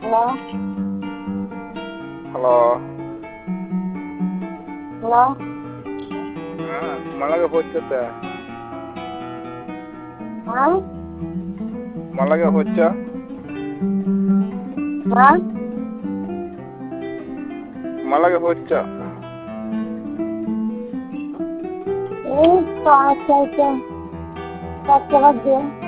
hello hello hello ಮಳೆಗೆ ಹೊಚ್ಚುತ್ತೆ ಹಾಂ ಮಳೆಗೆ ಹೊಚ್ಚ ಹಾಂ ಮಳೆಗೆ ಹೊಚ್ಚ ಏನು ಪಾಸ್ ಆಯ್ತು ಬಗ್ಗೆ